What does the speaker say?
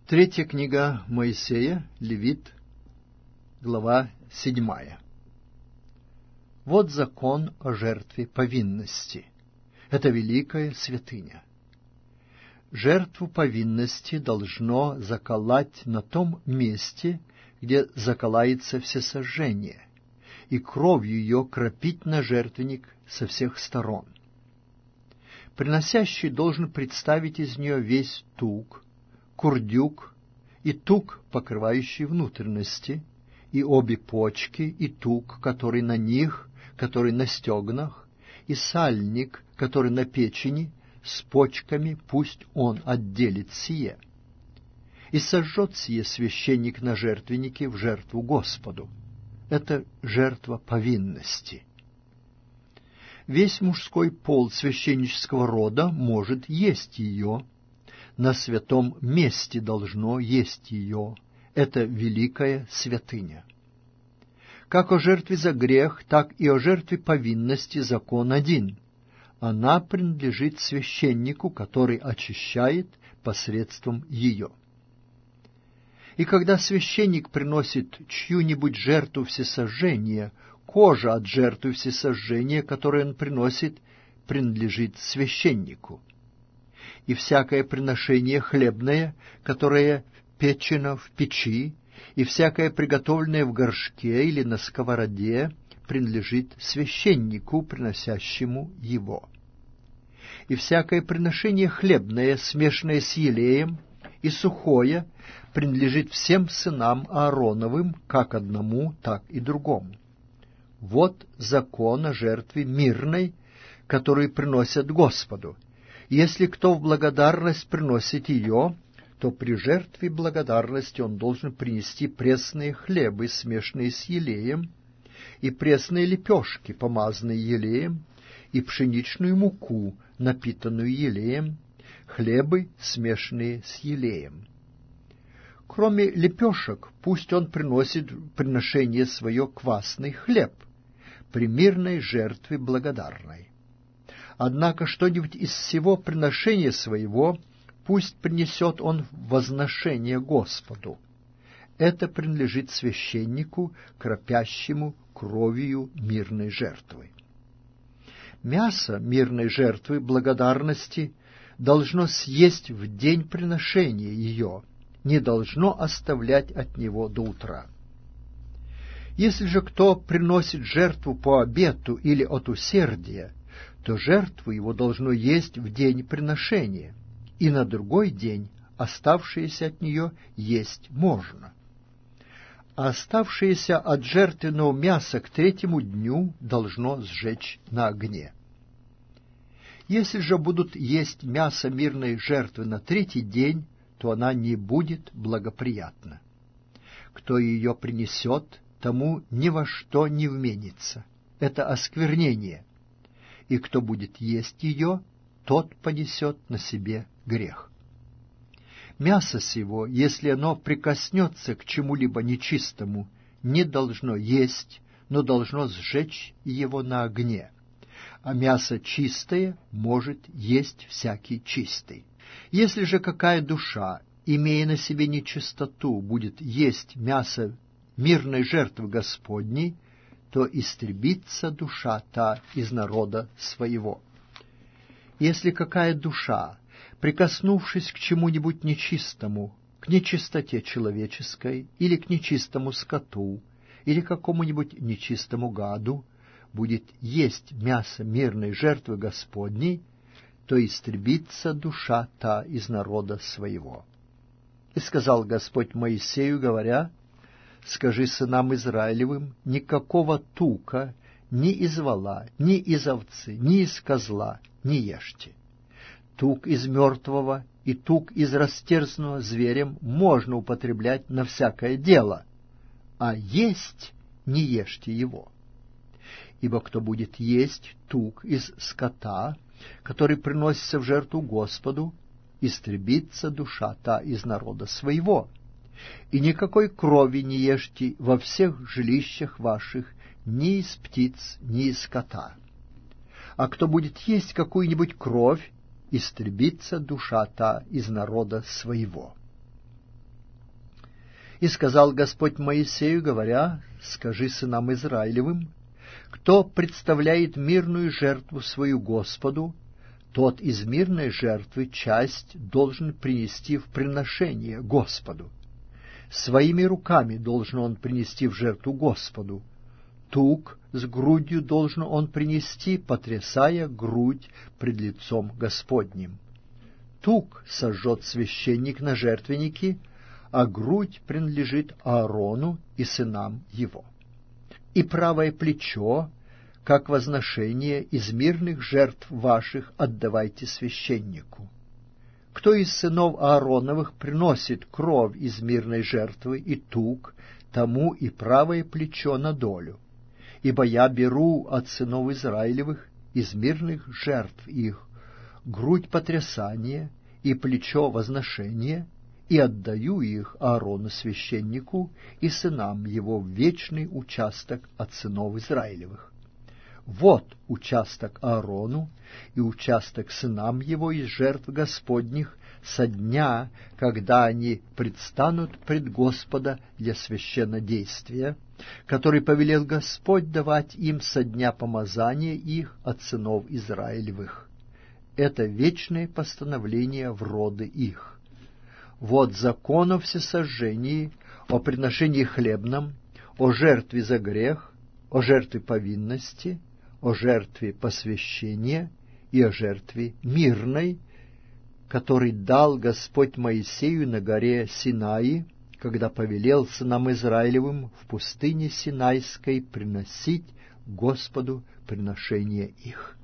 Третья книга Моисея, Левит, глава 7. Вот закон о жертве повинности. Это великая святыня. Жертву повинности должно заколоть на том месте, где заколается всесожжение, и кровью ее кропить на жертвенник со всех сторон. Приносящий должен представить из нее весь тук, курдюк и тук, покрывающий внутренности, и обе почки, и тук, который на них, который на стегнах, и сальник, который на печени, с почками пусть он отделит сие. И сожжет сие священник на жертвеннике в жертву Господу. Это жертва повинности. Весь мужской пол священнического рода может есть ее, на святом месте должно есть ее. Это великая святыня. Как о жертве за грех, так и о жертве повинности закон один. Она принадлежит священнику, который очищает посредством ее. И когда священник приносит чью-нибудь жертву всесожжения, кожа от жертвы всесожжения, которую он приносит, принадлежит священнику. И всякое приношение хлебное, которое печено в печи, и всякое приготовленное в горшке или на сковороде, принадлежит священнику, приносящему его. И всякое приношение хлебное, смешанное с елеем, и сухое, принадлежит всем сынам Аароновым, как одному, так и другому. Вот закон о жертве мирной, которую приносят Господу. Если кто в благодарность приносит ее, то при жертве благодарности он должен принести пресные хлебы, смешанные с елеем, и пресные лепешки, помазанные елеем, и пшеничную муку, напитанную елеем, хлебы, смешанные с елеем. Кроме лепешек, пусть он приносит приношение свое квасный хлеб, при мирной жертве благодарной. Однако что-нибудь из всего приношения своего пусть принесет он в возношение Господу. Это принадлежит священнику, кропящему кровью мирной жертвы. Мясо мирной жертвы благодарности должно съесть в день приношения ее, не должно оставлять от него до утра. Если же кто приносит жертву по обету или от усердия, то жертву его должно есть в день приношения, и на другой день оставшееся от нее есть можно. А оставшееся от жертвенного мяса к третьему дню должно сжечь на огне. Если же будут есть мясо мирной жертвы на третий день, то она не будет благоприятна. Кто ее принесет, тому ни во что не вменится. Это осквернение. И кто будет есть ее, тот понесет на себе грех. Мясо сего, если оно прикоснется к чему-либо нечистому, не должно есть, но должно сжечь его на огне. А мясо чистое может есть всякий чистый. Если же какая душа, имея на себе нечистоту, будет есть мясо мирной жертвы Господней, то истребится душа та из народа своего. Если какая душа, прикоснувшись к чему-нибудь нечистому, к нечистоте человеческой, или к нечистому скоту, или какому-нибудь нечистому гаду, будет есть мясо мирной жертвы Господней, то истребится душа та из народа своего. И сказал Господь Моисею, говоря: «Скажи сынам Израилевым, никакого тука, ни из вола, ни из овцы, ни из козла не ешьте. Тук из мертвого и тук из растерзанного зверем можно употреблять на всякое дело, а есть не ешьте его. Ибо кто будет есть тук из скота, который приносится в жертву Господу, истребится душа та из народа своего. И никакой крови не ешьте во всех жилищах ваших, ни из птиц, ни из скота. А кто будет есть какую-нибудь кровь, истребится душа та из народа своего». И сказал Господь Моисею, говоря: скажи сынам Израилевым: кто представляет мирную жертву свою Господу, тот из мирной жертвы часть должен принести в приношение Господу. Своими руками должен он принести в жертву Господу. Тук с грудью должен он принести, потрясая грудь пред лицом Господним. Тук сожжет священник на жертвеннике, а грудь принадлежит Аарону и сынам его. И правое плечо, как возношение из мирных жертв ваших, отдавайте священнику. Кто из сынов Аароновых приносит кровь из мирной жертвы и тук, тому и правое плечо на долю. Ибо я беру от сынов Израилевых из мирных жертв их грудь потрясания и плечо возношения, и отдаю их Аарону священнику и сынам его в вечный участок от сынов Израилевых. Вот участок Аарону и участок сынам его из жертв Господних со дня, когда они предстанут пред Господа для священнодействия, который повелел Господь давать им со дня помазания их от сынов Израилевых. Это вечное постановление в роды их. Вот закон о всесожжении, о приношении хлебном, о жертве за грех, о жертве повинности, о жертве посвящения и о жертве мирной, который дал Господь Моисею на горе Синаи, когда повелел сынам Израилевым в пустыне Синайской приносить Господу приношения их.